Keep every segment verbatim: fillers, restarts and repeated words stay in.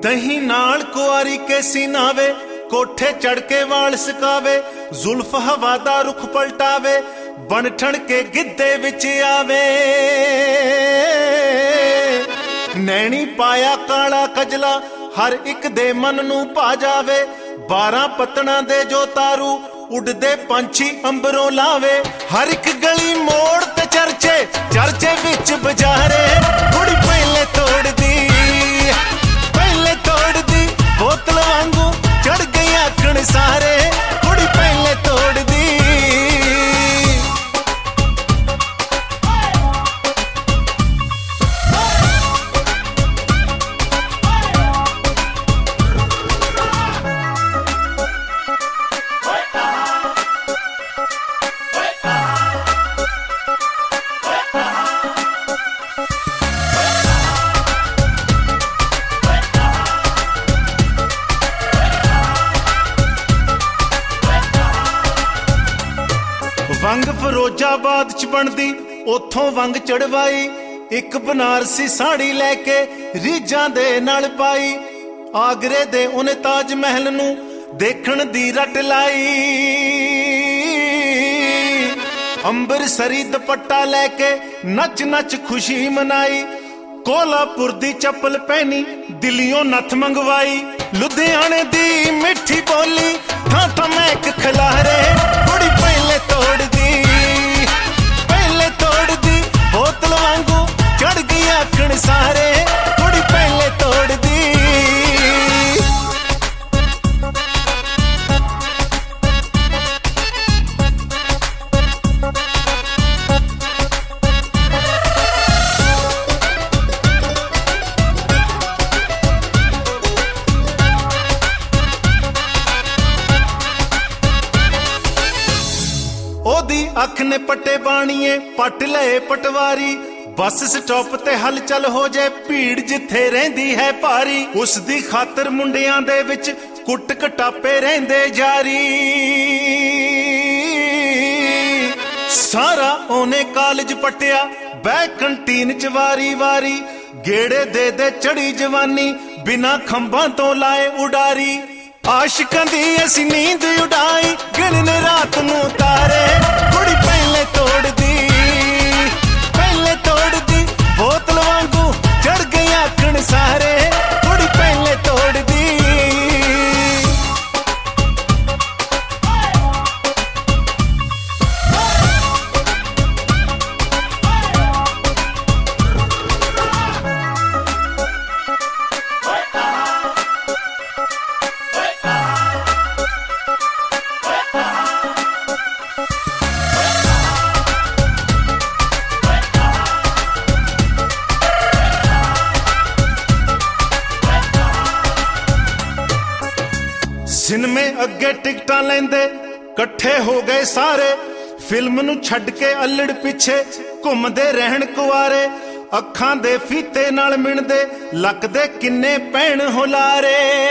दही नाल कुआरी के सीनावे, कोठे चढ़ के वाल सिकावे, जुल्फ हवा दा रुख पलटावे, बन ठण के गिद्धे विच आवे। नैनी पाया काला कजला, हर एक दे मन नू भा जावे। बारह पत्तना दे जो तारू, उड़दे पंछी अंबरों लावे। हर एक गली मोड़ ते चर्चे, चर्चे विच बजारे। कुड़ी पहले तोड़ दी, पहले तोड़ दी, बोतल वांगू चढ़ गई आखण सारे। कुड़ी पहले तोड़ दी। वंग फिरोजाबाद च बनदी, उथों वंग चढ़वाई। एक बनारसी साड़ी लैके रीझां दे नाल पाई। आगरे दे उन्हें ताज महल नू देखण दी रट लाई। अंबरसरी दुपट्टा लैके नच नच खुशी मनाई। कोल्हापुर दी चप्पल पहनी, दिल्लियों नथ मंगवाई। लुधियाने दी मिठी बोली, थां थां महक खिलारे। कुड़ी पहले तोड़ दी, पहले तोड़ दी, बोतल वांगू चढ़ गई आखण सारे। कुड़ी पहले तोड़ दी। ओदी अख ने पट्टे बाणीए, पट लए पटवारी। बस स्टॉप ते हलचल हो जाए, भीड़ जिथे रहिंदी है भारी। उस दी खातर मुंडियां दे विच कुट कटापे रहिंदे जारी। सारा ओने कॉलेज पटिया, बह कंटीन च वारी वारी। गेड़े दे दे चढ़ी जवानी, बिना खंभां तो लाए उडारी। आशिकां दी असी नींद उड़ाई, गिनने रात नू तारे। कुड़ी पहले तोड़ दी, पहले तोड़ दी, बोतल वांगू चढ़ गई आखण सारे। कुड़ी पहले तोड़ दी। सिनेमे अगे टिकटां लेंदे कट्ठे हो गए सारे। फिल्म नू छड्ड के अल्लड़ पिछे घुमदे रहन कुआरे। अखां दे फीते नाल मिणदे, लकदे किन्ने भैण हुलारे।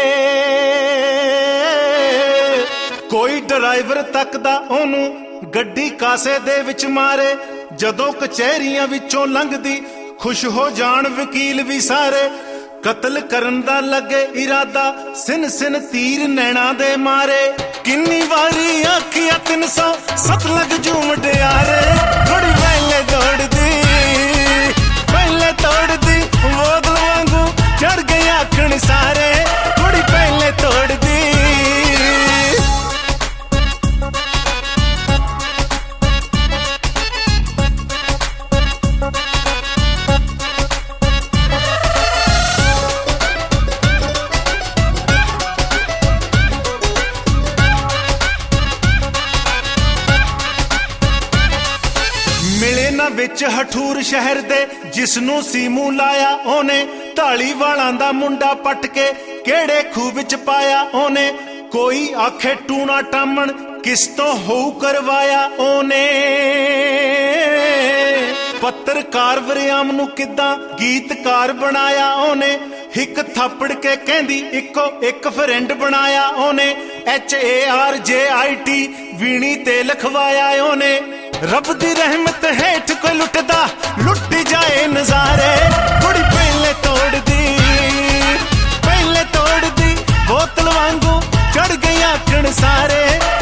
कोई ड्राइवर तकदा ओनू, गड्डी कासे दे विच मारे। जदों कचहरियां विचों लंघदी, खुश हो जाण वकील भी सारे। कतल करन दा लगे इरादा, सिन सिन तीर नैना दे मारे। किन्नी वारी आखिया तीन सौ सतलग झूम डियारे। थोड़ी पहले दौड़ दी, पहले तोड़ दी, बोतल वांगू चढ़ गई आखण सारे। थोड़ी पहले तोड़ दी। विच हठूर शहर दे, जिसनू सीमू लाया ओने। ढाली वालां दा मुंडा पट के केड़े खूह विच पाया ओने। कोई आखे टूना टामण, किस तो होऊ करवाया ओने। पत्रकार वरियाम नू किदां गीतकार बनाया ओने। हिक थप्पड़ के कहंदी इको एक फ्रेंड बनाया ओने। H A R J I T वीणी ते लिखवाया ओने। रब दी रहमत हेठ कोई लुटदा लुट जाए नजारे। कुड़ी पहले तोड़ दी, पहले ਆਖਣ ਸਾਰੇ।